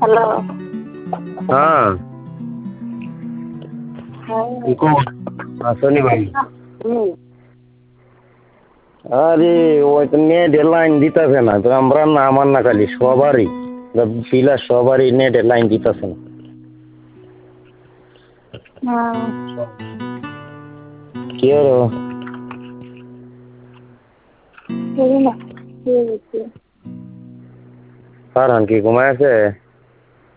Hello. হ্যাঁ হ্যাঁ। আসনি ভাই। হুম। আরে ওই তো নেটের লাইন দিতেছে না তো আমরা না আমার না খালি সবারই পিলার সবারই নেটের লাইন দিতেছে না। হ্যাঁ। কি হলো? শুনি না। শুয়ে গেছি। ফারহান কি ঘুমায় আছে?